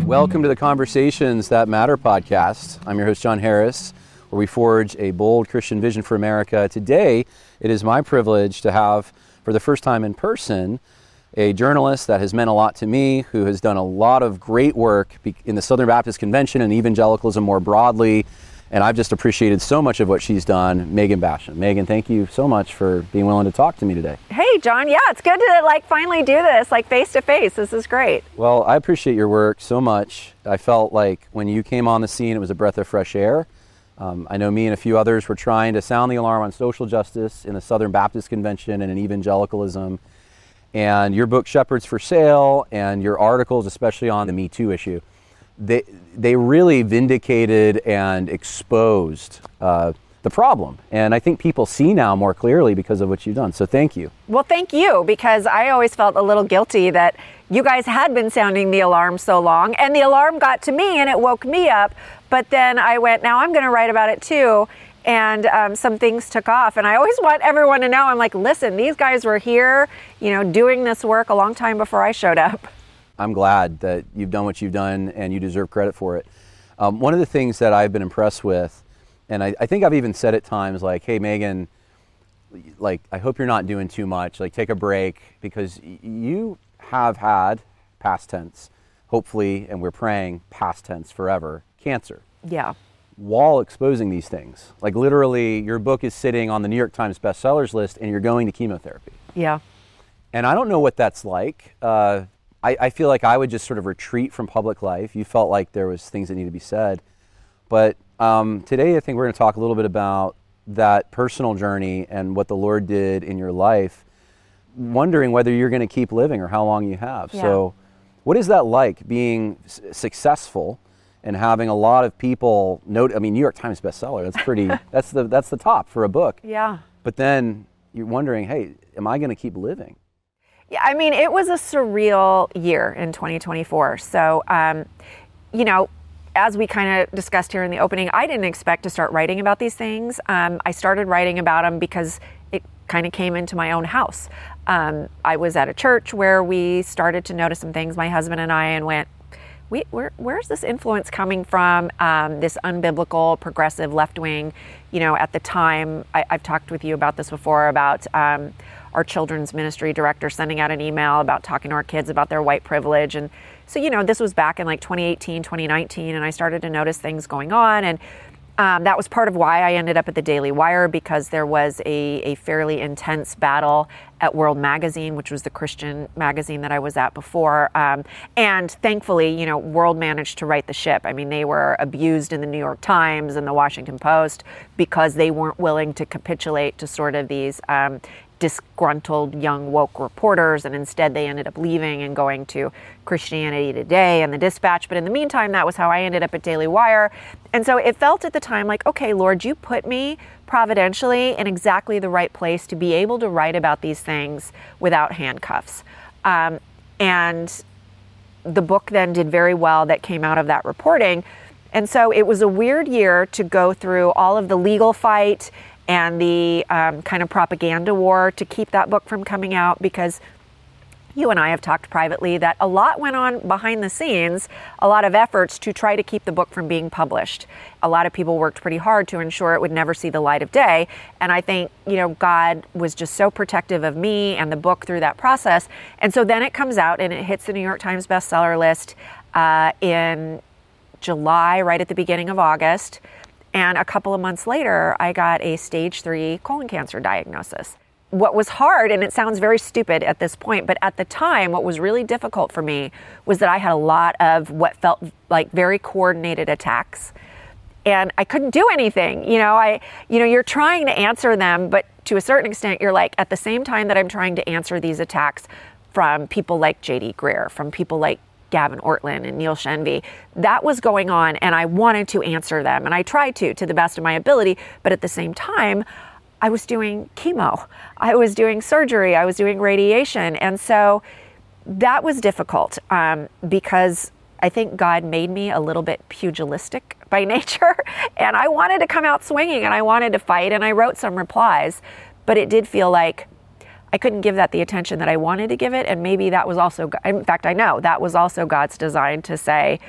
Welcome to the Conversations That Matter podcast. I'm your host, John Harris, where we forge a bold Christian vision for America. Today, it is my privilege to have, for the first time in person, a journalist that has meant a lot to me, who has done a lot of great work in the Southern Baptist Convention and evangelicalism more broadly. And I've just appreciated so much of what she's done, Megan Basham. Megan, thank you so much for being willing to talk to me today. Hey, John. Yeah, it's good to finally do this, face to face. This is great. Well, I appreciate your work so much. I felt like when you came on the scene, it was a breath of fresh air. I know me and a few others were trying to sound the alarm on social justice in the Southern Baptist Convention and in evangelicalism. And your book, Shepherds for Sale, and your articles, especially on the Me Too issue, they really vindicated and exposed the problem. And I think people see now more clearly because of what you've done. So thank you. Well, thank you, because I always felt a little guilty that you guys had been sounding the alarm so long, and the alarm got to me and it woke me up. But then I went, now I'm going to write about it too. And some things took off. And I always want everyone to know, I'm like, listen, these guys were here, doing this work a long time before I showed up. I'm glad that you've done what you've done, and you deserve credit for it. One of the things that I've been impressed with, and I think I've even said at times, like, hey, Megan, I hope you're not doing too much. Take a break, because you have had, past tense, hopefully, and we're praying past tense forever, cancer. Yeah. While exposing these things. Literally, your book is sitting on the New York Times bestsellers list, and you're going to chemotherapy. Yeah. And I don't know what that's like. I feel like I would just sort of retreat from public life. You felt like there was things that need to be said. But today I think we're going to talk a little bit about that personal journey and what the Lord did in your life, wondering whether you're going to keep living or how long you have. Yeah. So what is that like, being successful and having a lot of people note? I mean, New York Times bestseller, that's pretty, that's the top for a book. Yeah. But then you're wondering, hey, am I going to keep living? Yeah, I mean, it was a surreal year in 2024. So, as we kind of discussed here in the opening, I didn't expect to start writing about these things. I started writing about them because it kind of came into my own house. I was at a church where we started to notice some things, my husband and I, and went, where's this influence coming from? This unbiblical, progressive, left-wing, at the time, I've talked with you about this before, about our children's ministry director sending out an email about talking to our kids about their white privilege. And so, this was back in 2018, 2019, and I started to notice things going on. And that was part of why I ended up at the Daily Wire, because there was a fairly intense battle at World Magazine, which was the Christian magazine that I was at before. And thankfully, World managed to right the ship. I mean, they were abused in the New York Times and the Washington Post because they weren't willing to capitulate to sort of these disgruntled young woke reporters, and instead they ended up leaving and going to Christianity Today and the Dispatch. But in the meantime, that was how I ended up at Daily Wire. And so it felt at the time like, okay, Lord, you put me providentially in exactly the right place to be able to write about these things without handcuffs. And the book then did very well that came out of that reporting. And so it was a weird year to go through all of the legal fight and the kind of propaganda war to keep that book from coming out, because you and I have talked privately that a lot went on behind the scenes, a lot of efforts to try to keep the book from being published. A lot of people worked pretty hard to ensure it would never see the light of day. And I think, God was just so protective of me and the book through that process. And so then it comes out and it hits the New York Times bestseller list in July, right at the beginning of August. And a couple of months later, I got a stage 3 colon cancer diagnosis. What was hard, and it sounds very stupid at this point, but at the time, what was really difficult for me was that I had a lot of what felt like very coordinated attacks. And I couldn't do anything. You're trying to answer them, but to a certain extent, you're like, at the same time that I'm trying to answer these attacks from people like J.D. Greear, from people like Gavin Ortlund and Neil Shenvi, that was going on, and I wanted to answer them, and I tried to the best of my ability, but at the same time, I was doing chemo, I was doing surgery, I was doing radiation, and so that was difficult because I think God made me a little bit pugilistic by nature, and I wanted to come out swinging, and I wanted to fight, and I wrote some replies, but it did feel like I couldn't give that the attention that I wanted to give it. And maybe that was also, in fact, I know that was also God's design to say,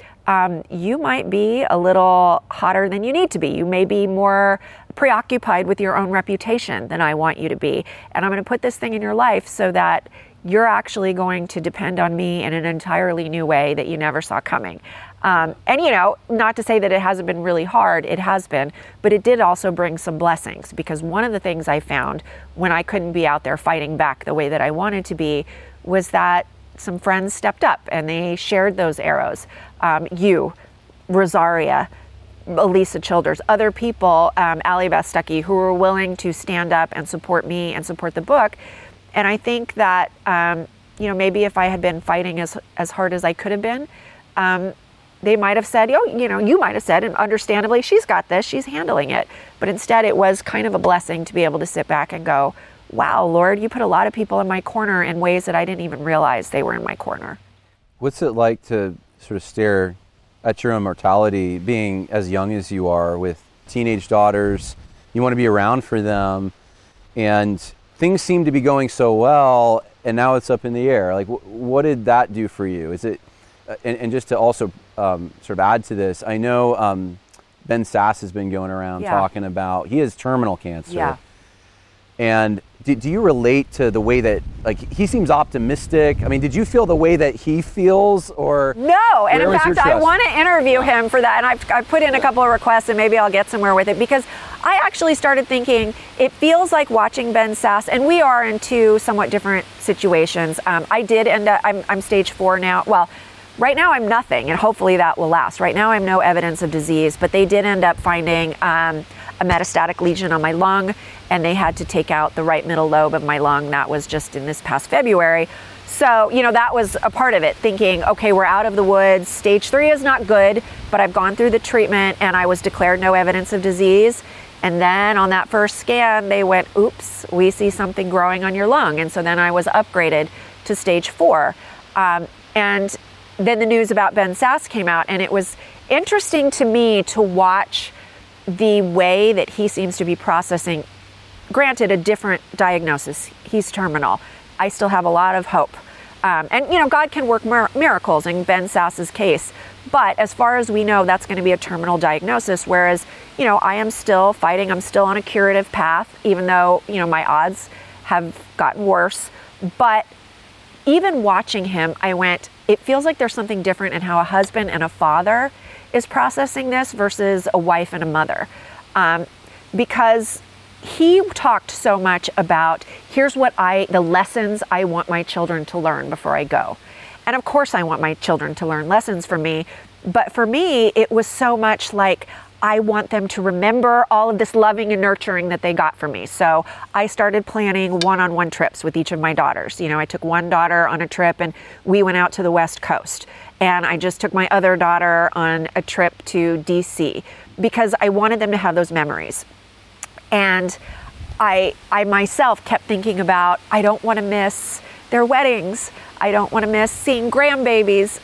you might be a little hotter than you need to be. You may be more preoccupied with your own reputation than I want you to be. And I'm going to put this thing in your life so that you're actually going to depend on me in an entirely new way that you never saw coming. And, not to say that it hasn't been really hard, it has been, but it did also bring some blessings, because one of the things I found when I couldn't be out there fighting back the way that I wanted to be was that some friends stepped up and they shared those arrows. You, Rosaria, Elisa Childers, other people, Allie Beth Stuckey, who were willing to stand up and support me and support the book. And I think that, maybe if I had been fighting as hard as I could have been, they might have said, you might have said, and understandably, she's got this, she's handling it. But instead, it was kind of a blessing to be able to sit back and go, wow, Lord, you put a lot of people in my corner in ways that I didn't even realize they were in my corner. What's it like to sort of stare at your own mortality, being as young as you are, with teenage daughters? You want to be around for them, and things seem to be going so well, and now it's up in the air. Like, what did that do for you? Is it, and just to also sort of add to this, I know Ben Sasse has been going around talking about, he has terminal cancer. Yeah. And do you relate to the way that, like, he seems optimistic? I mean, did you feel the way that he feels, or? No, and in fact, I want to interview him for that, and I've put in a couple of requests, and maybe I'll get somewhere with it, because I actually started thinking, it feels like watching Ben Sasse, and we are in two somewhat different situations. I did end up, I'm stage 4 now. Well, right now I'm nothing, and hopefully that will last. Right now I have no evidence of disease, but they did end up finding a metastatic lesion on my lung, and they had to take out the right middle lobe of my lung. That was just in this past February. So, that was a part of it, thinking, okay, we're out of the woods. Stage 3 is not good, but I've gone through the treatment and I was declared no evidence of disease. And then on that first scan, they went, oops, we see something growing on your lung. And so then I was upgraded to stage 4. And then the news about Ben Sasse came out, and it was interesting to me to watch the way that he seems to be processing. Granted, a different diagnosis. He's terminal. I still have a lot of hope. And God can work miracles in Ben Sasse's case. But as far as we know, that's going to be a terminal diagnosis, whereas, I am still fighting. I'm still on a curative path, even though, my odds have gotten worse. But even watching him, I went, it feels like there's something different in how a husband and a father is processing this versus a wife and a mother. Because he talked so much about, here's the lessons I want my children to learn before I go. And of course I want my children to learn lessons from me, but for me, it was so much like, I want them to remember all of this loving and nurturing that they got from me. So I started planning one-on-one trips with each of my daughters. I took one daughter on a trip and we went out to the West Coast. And I just took my other daughter on a trip to DC because I wanted them to have those memories. And I myself kept thinking about, I don't want to miss their weddings. I don't want to miss seeing grandbabies.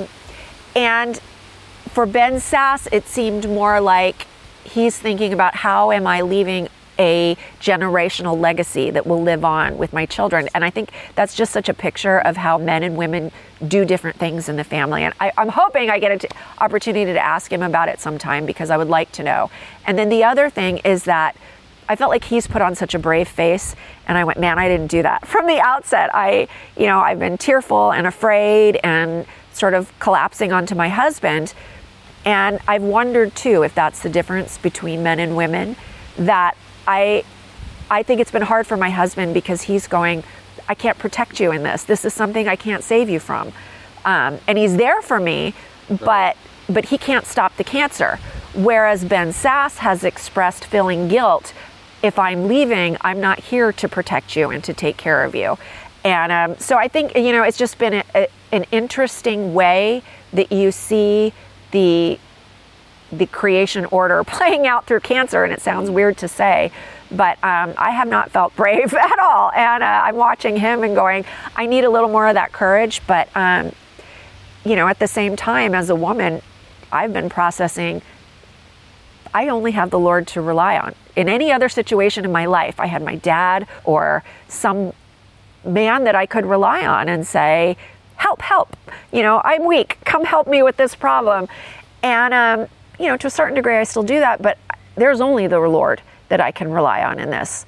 And for Ben Sasse, it seemed more like he's thinking about, how am I leaving a generational legacy that will live on with my children? And I think that's just such a picture of how men and women do different things in the family. And I'm hoping I get an opportunity to ask him about it sometime, because I would like to know. And then the other thing is that I felt like he's put on such a brave face, and I went, man, I didn't do that. From the outset, I've been tearful and afraid and sort of collapsing onto my husband. And I've wondered too, if that's the difference between men and women, that I think it's been hard for my husband, because he's going, I can't protect you in this. This is something I can't save you from. And he's there for me, but he can't stop the cancer. Whereas Ben Sasse has expressed feeling guilt. If I'm leaving, I'm not here to protect you and to take care of you. And so I think, it's just been an interesting way that you see the creation order playing out through cancer. And it sounds weird to say, but I have not felt brave at all. And I'm watching him and going, I need a little more of that courage. But, at the same time, as a woman, I've been processing, I only have the Lord to rely on. In any other situation in my life, I had my dad or some man that I could rely on and say, help, I'm weak, come help me with this problem. And, to a certain degree, I still do that, but there's only the Lord that I can rely on in this.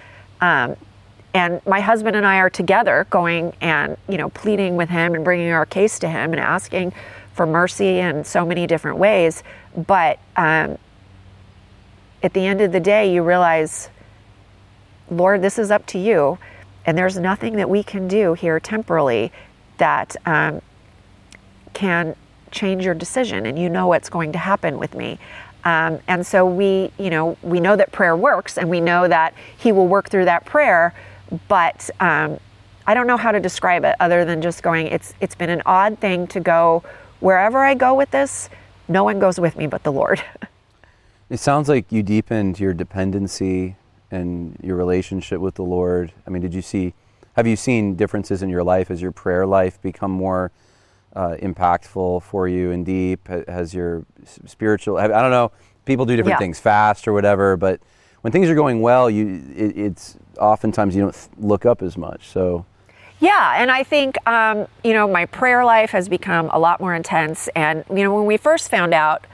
And my husband and I are together going and, pleading with him and bringing our case to him and asking for mercy in so many different ways. But at the end of the day, you realize, Lord, this is up to you. And there's nothing that we can do here temporally that can change your decision. And you know what's going to happen with me. And so we know that prayer works, and we know that he will work through that prayer. But I don't know how to describe it other than just going, it's been an odd thing to go, wherever I go with this, no one goes with me but the Lord. It sounds like you deepened your dependency and your relationship with the Lord. I mean, have you seen differences in your life? Has your prayer life become more impactful for you and deep? Has your spiritual, I don't know, people do different things fast or whatever, but when things are going well, it's oftentimes you don't look up as much. So, yeah, and I think my prayer life has become a lot more intense. And when we first found out,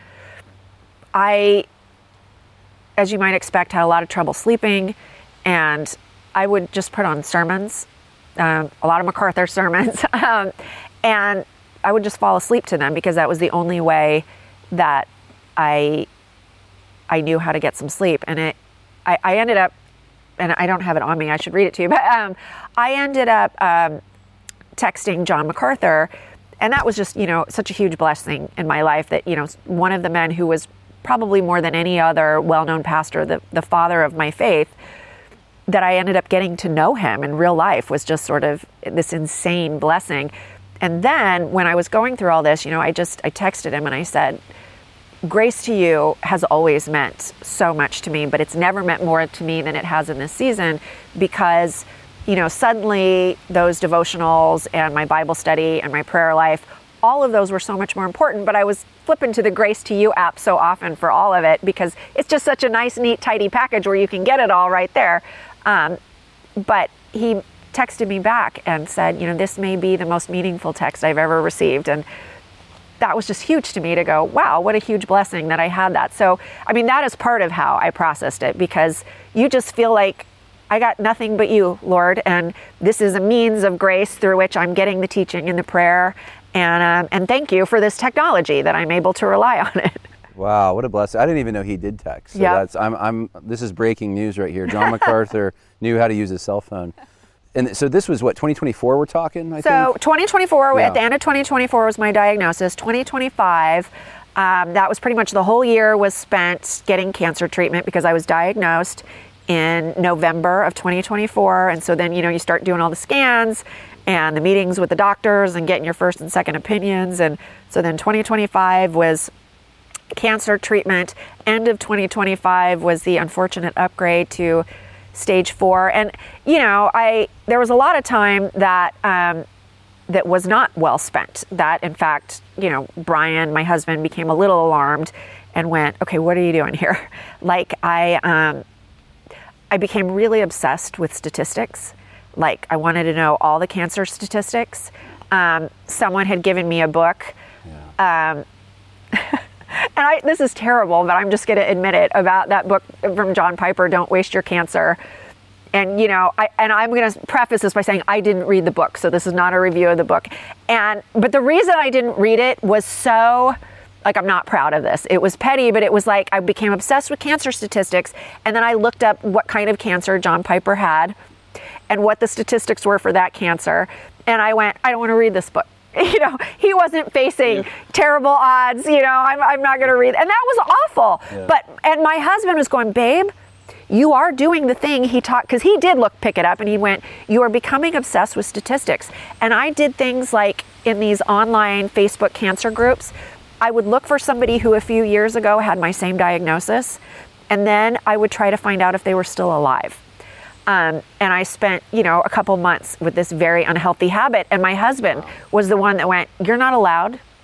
I, as you might expect, had a lot of trouble sleeping, and I would just put on sermons, a lot of MacArthur sermons, and I would just fall asleep to them because that was the only way that I knew how to get some sleep. And I ended up, and I don't have it on me, I should read it to you, but I ended up texting John MacArthur, and that was just, such a huge blessing in my life that, one of the men who was probably more than any other well-known pastor, the father of my faith, that I ended up getting to know him in real life was just sort of this insane blessing. And then when I was going through all this, I texted him and I said, grace to you has always meant so much to me, but it's never meant more to me than it has in this season because, suddenly those devotionals and my Bible study and my prayer life, all of those were so much more important, but I was flipping to the Grace to You app so often for all of it because it's just such a nice, neat, tidy package where you can get it all right there. But he texted me back and said, this may be the most meaningful text I've ever received. And that was just huge to me to go, wow, what a huge blessing that I had that. So, that is part of how I processed it because you just feel like I got nothing but you, Lord. And this is a means of grace through which I'm getting the teaching and the prayer. And thank you for this technology that I'm able to rely on it. Wow, what a blessing. I didn't even know he did text. So this is breaking news right here. John MacArthur knew how to use his cell phone. And so this was what, 2024 we're talking, I think? So 2024, at the end of 2024 was my diagnosis. 2025, that was pretty much the whole year was spent getting cancer treatment because I was diagnosed in November of 2024. And so then, you start doing all the scans and the meetings with the doctors and getting your first and second opinions. And so then 2025 was cancer treatment. End of 2025 was the unfortunate upgrade to stage 4. And, there was a lot of time that that was not well spent. That, in fact, Brian, my husband, became a little alarmed and went, okay, what are you doing here? Like, I became really obsessed with statistics. Like, I wanted to know all the cancer statistics. Someone had given me a book. Yeah. And this is terrible, but I'm just going to admit it, about that book from John Piper, Don't Waste Your Cancer. And, I'm going to preface this by saying I didn't read the book, so this is not a review of the book. But the reason I didn't read it was so, I'm not proud of this. It was petty, but it was like I became obsessed with cancer statistics, and then I looked up what kind of cancer John Piper had and what the statistics were for that cancer. And I went, I don't want to read this book. He wasn't facing terrible odds, I'm not going to read. And that was awful. Yeah. And my husband was going, babe, you are doing the thing he taught, because he did pick it up and he went, you are becoming obsessed with statistics. And I did things like in these online Facebook cancer groups, I would look for somebody who a few years ago had my same diagnosis. And then I would try to find out if they were still alive. And I spent, a couple months with this very unhealthy habit. And my husband was the one that went, you're not allowed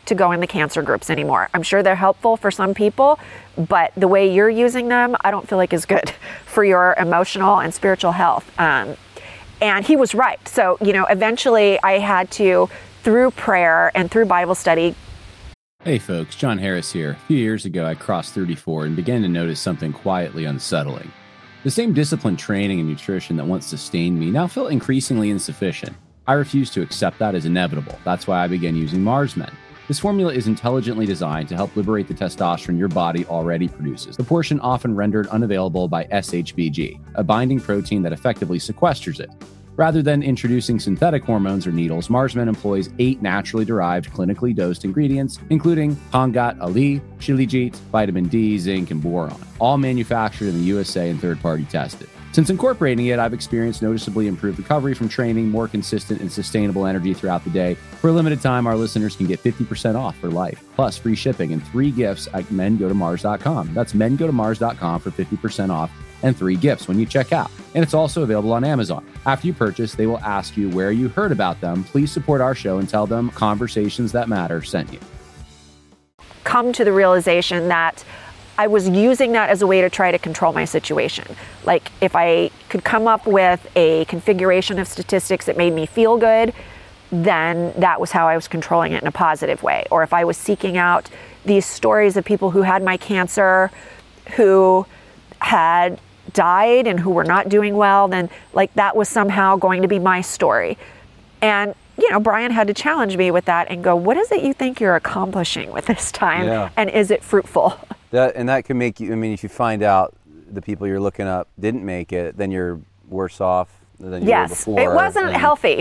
to go in the cancer groups anymore. I'm sure they're helpful for some people, but the way you're using them, I don't feel like is good for your emotional and spiritual health. And he was right. So, eventually I had to, through prayer and through Bible study. Hey folks, John Harris here. A few years ago, I crossed 34 and began to notice something quietly unsettling. The same disciplined training and nutrition that once sustained me now felt increasingly insufficient. I refused to accept that as inevitable. That's why I began using MarsMen. This formula is intelligently designed to help liberate the testosterone your body already produces, the portion often rendered unavailable by SHBG, a binding protein that effectively sequesters it. Rather than introducing synthetic hormones or needles, MarsMen employs 8 naturally derived, clinically dosed ingredients, including Kongat Ali, Shilajit, vitamin D, zinc, and boron, all manufactured in the USA and third-party tested. Since incorporating it, I've experienced noticeably improved recovery from training, more consistent and sustainable energy throughout the day. For a limited time, our listeners can get 50% off for life, plus free shipping and 3 gifts at mengotomars.com. That's mengotomars.com for 50% off and 3 gifts when you check out. And it's also available on Amazon. After you purchase, they will ask you where you heard about them. Please support our show and tell them Conversations That Matter sent you. Come to the realization that I was using that as a way to try to control my situation. Like, if I could come up with a configuration of statistics that made me feel good, then that was how I was controlling it in a positive way. Or if I was seeking out these stories of people who had my cancer, who had died and who were not doing well, then like that was somehow going to be my story. And Brian had to challenge me with that and go, what is it you think you're accomplishing with this time? Yeah. And is it fruitful? That can make you, if you find out the people you're looking up didn't make it, then you're worse off than you were before. Yes, it wasn't healthy.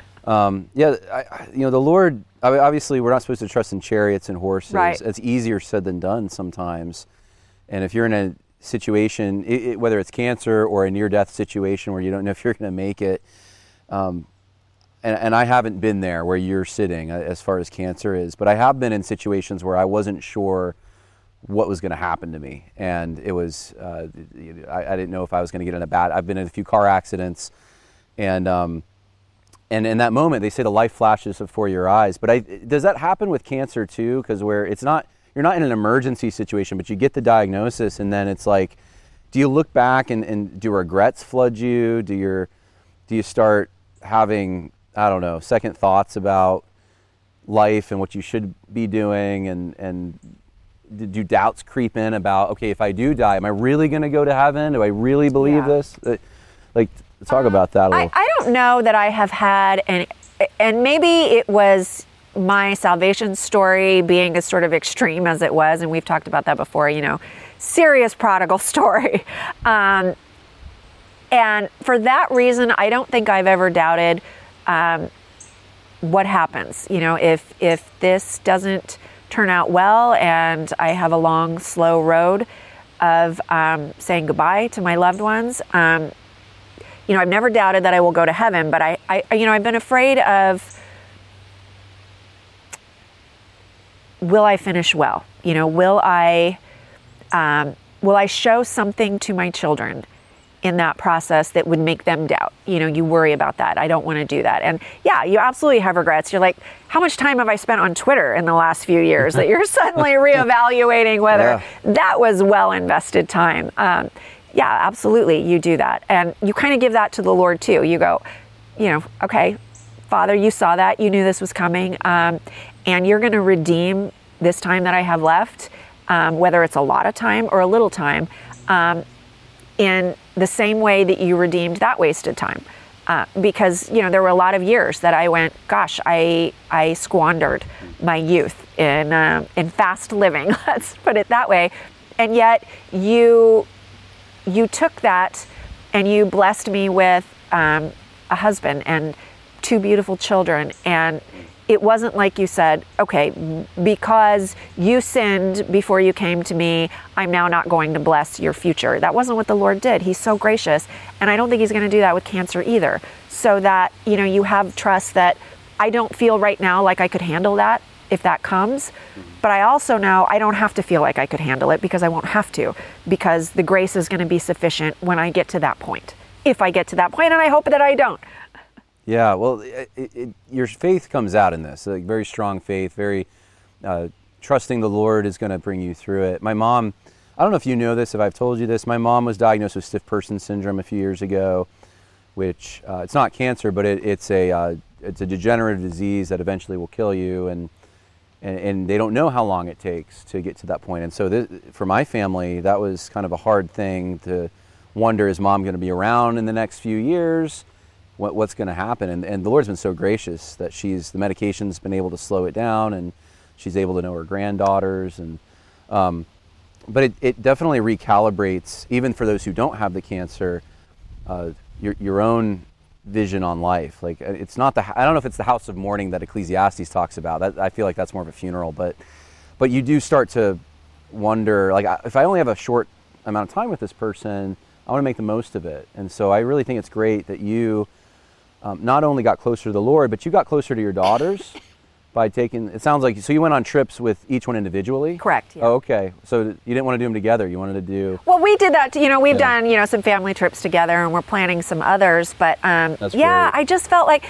The Lord, obviously we're not supposed to trust in chariots and horses. Right. It's easier said than done sometimes. And if you're in a situation, whether it's cancer or a near-death situation where you don't know if you're going to make it, and I haven't been there where you're sitting as far as cancer is, but I have been in situations where I wasn't sure what was going to happen to me, and it was I didn't know if I was going to get in I've been in a few car accidents, and in that moment they say the life flashes before your eyes. But does that happen with cancer too? Because where you're not in an emergency situation, but you get the diagnosis, and then it's like, do you look back and do regrets flood you? Do you start having, I don't know, second thoughts about life and what you should be doing, and do doubts creep in about, okay, if I do die, am I really going to go to heaven? Do I really believe this? Talk about that a little. I don't know that I have had any, and maybe it was my salvation story being as sort of extreme as it was, and we've talked about that before, serious prodigal story. And for that reason, I don't think I've ever doubted what happens. If this doesn't turn out well and I have a long, slow road of saying goodbye to my loved ones, I've never doubted that I will go to heaven, but I've been afraid of, will I finish well? Will I show something to my children in that process that would make them doubt? You worry about that. I don't want to do that. And yeah, you absolutely have regrets. You're like, how much time have I spent on Twitter in the last few years that you're suddenly reevaluating whether that was well invested time? Yeah, absolutely. You do that. And you kind of give that to the Lord too. You go, okay, Father, you saw that. You knew this was coming. And you're going to redeem this time that I have left, whether it's a lot of time or a little time, in the same way that you redeemed that wasted time. Because, there were a lot of years that I went, gosh, I squandered my youth in fast living, let's put it that way. And yet you took that and you blessed me with a husband and 2 beautiful children. And it wasn't like you said, okay, because you sinned before you came to me, I'm now not going to bless your future. That wasn't what the Lord did. He's so gracious. And I don't think he's going to do that with cancer either. So that, you have trust that I don't feel right now like I could handle that if that comes. But I also know I don't have to feel like I could handle it, because I won't have to, because the grace is going to be sufficient when I get to that point. If I get to that point, and I hope that I don't. Yeah, well, your faith comes out in this, very strong faith, very trusting the Lord is going to bring you through it. My mom, I don't know if you know this, if I've told you this, my mom was diagnosed with stiff person syndrome a few years ago, which it's not cancer, but it's a degenerative disease that eventually will kill you, and they don't know how long it takes to get to that point. And so for my family, that was kind of a hard thing to wonder, is mom going to be around in the next few years? What's going to happen? And the Lord's been so gracious that the medication's been able to slow it down, and she's able to know her granddaughters. And but it definitely recalibrates, even for those who don't have the cancer, your own vision on life. Like, it's not I don't know if it's the house of mourning that Ecclesiastes talks about. That, I feel like that's more of a funeral, but you do start to wonder, like, if I only have a short amount of time with this person, I want to make the most of it. And so I really think it's great that you not only got closer to the Lord, but you got closer to your daughters by taking, it sounds like, so you went on trips with each one individually? Correct, yeah. Oh, okay. So you didn't want to do them together. You wanted to do... Well, we did that, we've done, some family trips together, and we're planning some others, but That's great. I just felt like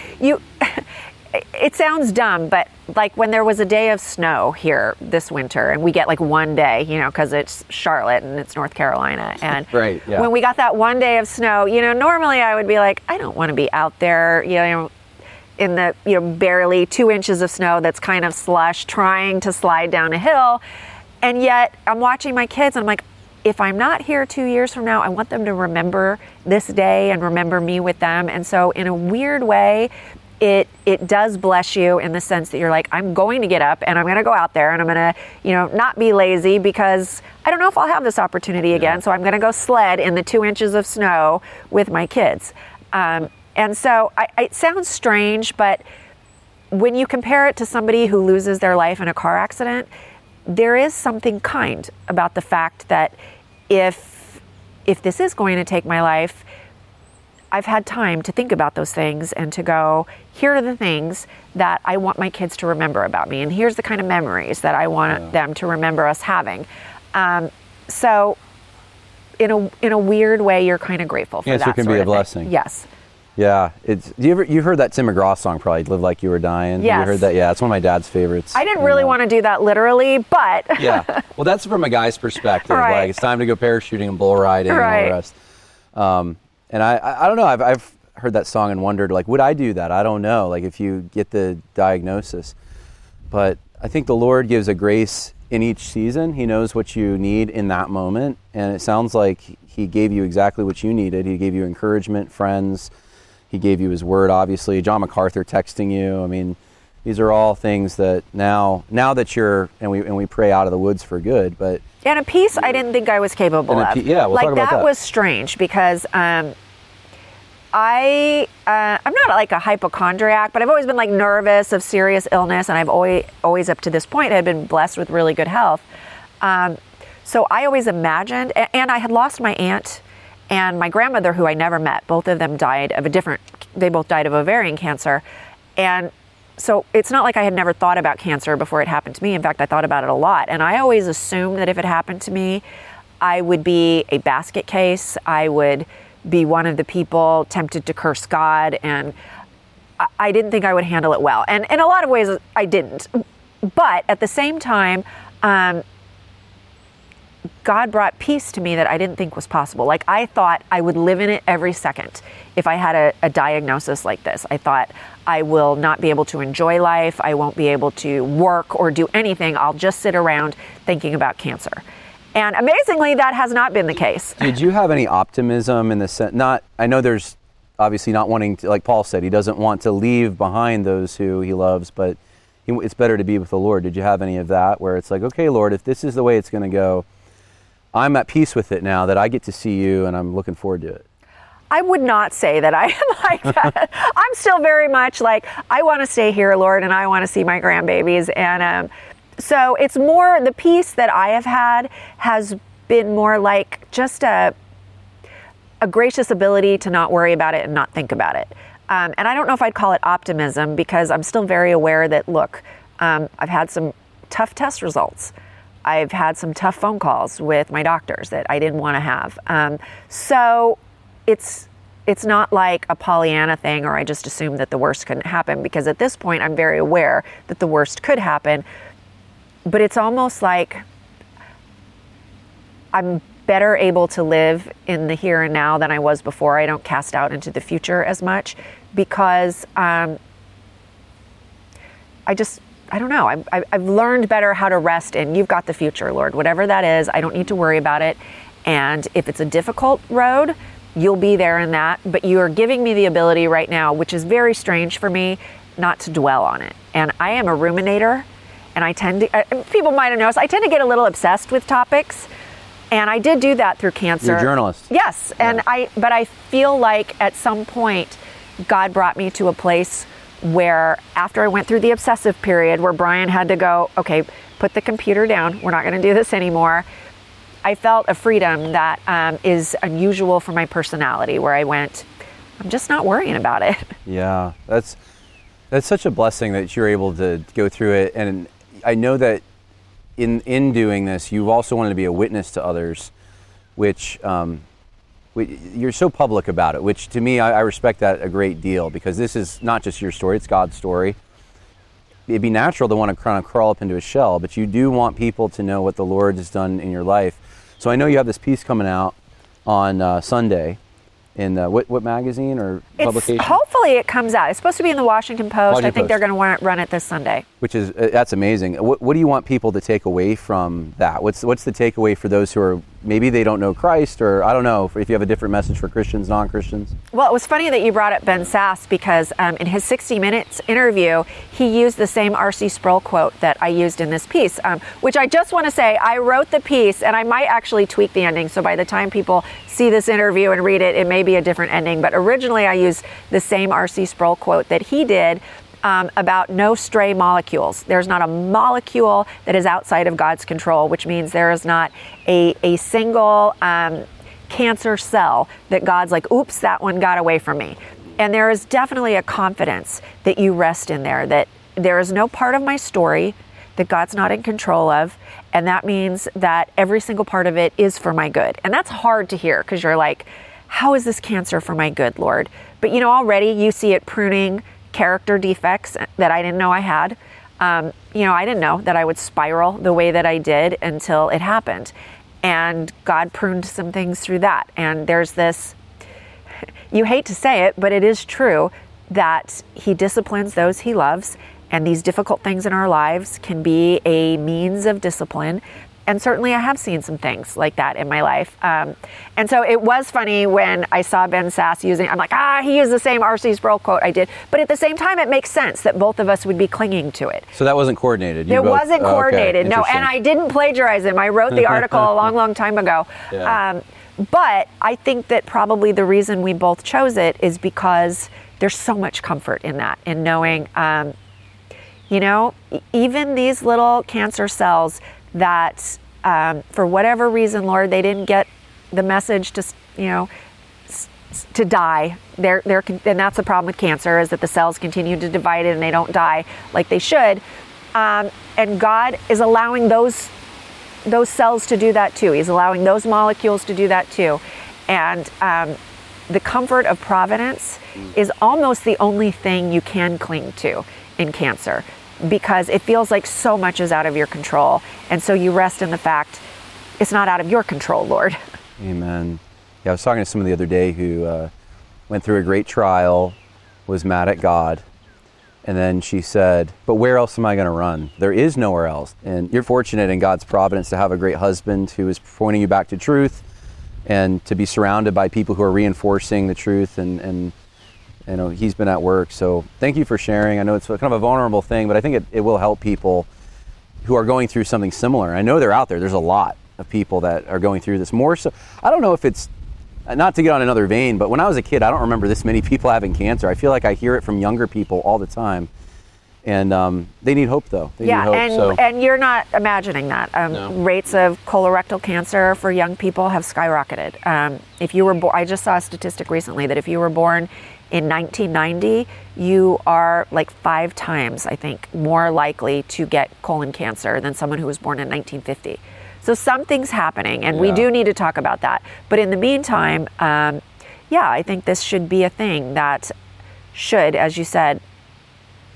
it sounds dumb, but like when there was a day of snow here this winter, and we get like one day, because it's Charlotte and it's North Carolina, and right, yeah. When we got that one day of snow, normally I would be like, I don't want to be out there, in the barely 2 inches of snow that's kind of slush, trying to slide down a hill, and yet I'm watching my kids and I'm like, if I'm not here 2 years from now, I want them to remember this day and remember me with them. And so in a weird way, it does bless you in the sense that you're like, I'm going to get up and I'm going to go out there and I'm going to, not be lazy, because I don't know if I'll have this opportunity again. Yeah. So I'm going to go sled in the 2 inches of snow with my kids. And so it sounds strange, but when you compare it to somebody who loses their life in a car accident, there is something kind about the fact that if this is going to take my life, I've had time to think about those things and to go, here are the things that I want my kids to remember about me, and here's the kind of memories that I want them to remember us having. So in a weird way, you're kind of grateful for that. Yes, it can be a blessing. Yes. Yeah, you heard that Tim McGraw song, probably, "Live Like You Were Dying"? Yes. You heard that? Yeah, it's one of my dad's favorites. I didn't really want to do that literally, but yeah, well, that's from a guy's perspective. Right. Like, it's time to go parachuting and bull riding and all the rest. And I don't know. I've heard that song and wondered, like, would I do that? I don't know. Like, if you get the diagnosis, but I think the Lord gives a grace in each season. He knows what you need in that moment, and it sounds like He gave you exactly what you needed. He gave you encouragement, friends. He gave you His word, obviously. John MacArthur texting you. I mean, these are all things that now that you're, and we pray out of the woods for good, but... And a peace I didn't think I was capable of. Yeah, we'll talk about that. That was strange, because I'm not like a hypochondriac, but I've always been like nervous of serious illness, and I've always up to this point had been blessed with really good health. So I always imagined, and I had lost my aunt and my grandmother, who I never met. Both of them they both died of ovarian cancer. And so it's not like I had never thought about cancer before it happened to me. In fact, I thought about it a lot. And I always assumed that if it happened to me, I would be a basket case. I would be one of the people tempted to curse God. And I didn't think I would handle it well. And in a lot of ways, I didn't. But at the same time, God brought peace to me that I didn't think was possible. Like, I thought I would live in it every second if I had a diagnosis like this. I thought, I will not be able to enjoy life. I won't be able to work or do anything. I'll just sit around thinking about cancer. And amazingly, that has not been the case. Did you have any optimism in the sense, I know there's obviously not wanting to, like Paul said, he doesn't want to leave behind those who he loves, but it's better to be with the Lord. Did you have any of that where it's like, okay, Lord, if this is the way it's going to go, I'm at peace with it now that I get to see you and I'm looking forward to it? I would not say that I am like that. I'm still very much like, I want to stay here, Lord, and I want to see my grandbabies. And so it's more, the peace that I have had has been more like just a gracious ability to not worry about it and not think about it. And I don't know if I'd call it optimism, because I'm still very aware that, look, I've had some tough test results. I've had some tough phone calls with my doctors that I didn't want to have. So it's not like a Pollyanna thing, or I just assumed that the worst couldn't happen, because at this point I'm very aware that the worst could happen. but it's almost like I'm better able to live in the here and now than I was before. I don't cast out into the future as much because I don't know. I've learned better how to rest in, you've got the future, Lord. Whatever that is, I don't need to worry about it. And if it's a difficult road, you'll be there in that. But you are giving me the ability right now, which is very strange for me, not to dwell on it. And I am a ruminator, and I tend to, people might have noticed, I tend to get a little obsessed with topics. And I did do that through cancer. You're a journalist. Yes. And Yeah. but I feel like at some point, God brought me to a place where after I went through the obsessive period where Brian had to go, okay, put the computer down. We're not going to do this anymore. I felt a freedom that is unusual for my personality, where I went, I'm just not worrying about it. Yeah, that's such a blessing that you're able to go through it. And I know that in doing this, you've also wanted to be a witness to others, which you're so public about it, which to me, I respect that a great deal, because this is not just your story, it's God's story. It'd be natural to want to kind of crawl up into a shell, but you do want people to know what the Lord has done in your life. So I know you have this piece coming out on Sunday in what magazine or publication? Hopefully it comes out. It's supposed to be in the Washington Post. I think they're going to run it this Sunday. Which is, that's amazing. What do you want people to take away from that? What's the takeaway for those who are, maybe they don't know Christ, or I don't know if you have a different message for Christians, non-Christians? Well, it was funny that you brought up Ben Sasse, because in his 60 Minutes interview, he used the same R.C. Sproul quote that I used in this piece, which I just want to say, I wrote the piece, and I might actually tweak the ending, so by the time people see this interview and read it, it may be a different ending. But originally I used the same R.C. Sproul quote that he did about no stray molecules. There's not a molecule that is outside of God's control, which means there is not a single cancer cell that God's like, oops, that one got away from me. And there is definitely a confidence that you rest in there, that there is no part of my story that God's not in control of. And that means that every single part of it is for my good. And that's hard to hear, because you're like, how is this cancer for my good, Lord? But already you see it pruning character defects that I didn't know I had. I didn't know that I would spiral the way that I did until it happened. And God pruned some things through that. And there's this, you hate to say it, but it is true that He disciplines those He loves. And these difficult things in our lives can be a means of discipline. And certainly I have seen some things like that in my life. And so it was funny when I saw Ben Sasse using, I'm like, he used the same R.C. Sproul quote I did. But at the same time, it makes sense that both of us would be clinging to it. So that wasn't coordinated? It wasn't coordinated, okay. No. And I didn't plagiarize him. I wrote the article a long, long time ago. Yeah. But I think that probably the reason we both chose it is because there's so much comfort in that, in knowing, even these little cancer cells that for whatever reason, Lord, they didn't get the message to die. And that's the problem with cancer, is that the cells continue to divide and they don't die like they should. And God is allowing those cells to do that too. He's allowing those molecules to do that too. And the comfort of providence is almost the only thing you can cling to in cancer, because it feels like so much is out of your control. And so you rest in the fact it's not out of your control, Lord. Amen. Yeah, I was talking to someone the other day who went through a great trial, was mad at God, and then she said, but where else am I going to run? There is nowhere else. And you're fortunate in God's providence to have a great husband who is pointing you back to truth, and to be surrounded by people who are reinforcing the truth, and he's been at work. So thank you for sharing. I know it's kind of a vulnerable thing, but I think it will help people who are going through something similar. I know they're out there. There's a lot of people that are going through this more. So I don't know if it's, not to get on another vein, but when I was a kid, I don't remember this many people having cancer. I feel like I hear it from younger people all the time. And they need hope, though. They need hope, and you're not imagining that. No. Rates of colorectal cancer for young people have skyrocketed. If you were born, I just saw a statistic recently that if you were born in 1990, you are like 5 times, I think, more likely to get colon cancer than someone who was born in 1950. So something's happening, and we do need to talk about that. But in the meantime, I think this should be a thing that should, as you said,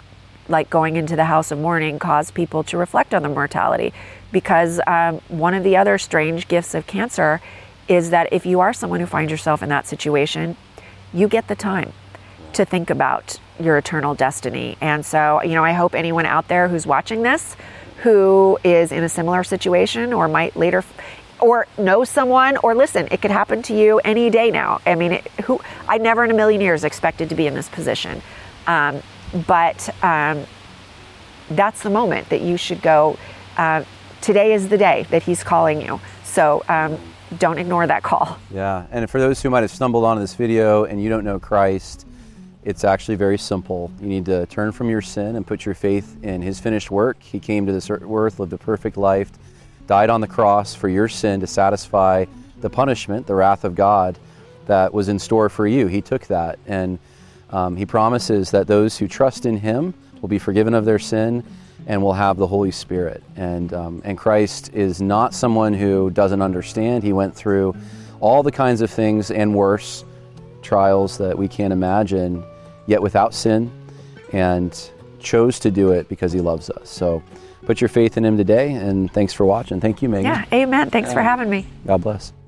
like going into the house of mourning, cause people to reflect on the mortality. Because one of the other strange gifts of cancer is that if you are someone who finds yourself in that situation, you get the time to think about your eternal destiny. And so, I hope anyone out there who's watching this, who is in a similar situation or might later, or know someone, or listen, it could happen to you any day now. I mean, I never in a million years expected to be in this position. But that's the moment that you should go, today is the day that he's calling you. So don't ignore that call. Yeah, and for those who might have stumbled onto this video and you don't know Christ, it's actually very simple. You need to turn from your sin and put your faith in his finished work. He came to this earth, lived a perfect life, died on the cross for your sin to satisfy the punishment, the wrath of God that was in store for you. He took that, and he promises that those who trust in him will be forgiven of their sin and will have the Holy Spirit. And Christ is not someone who doesn't understand. He went through all the kinds of things and worse, trials that we can't imagine, yet without sin, and chose to do it because he loves us. So put your faith in him today, and thanks for watching. Thank you, Megan. Yeah, amen. Thanks for having me. God bless.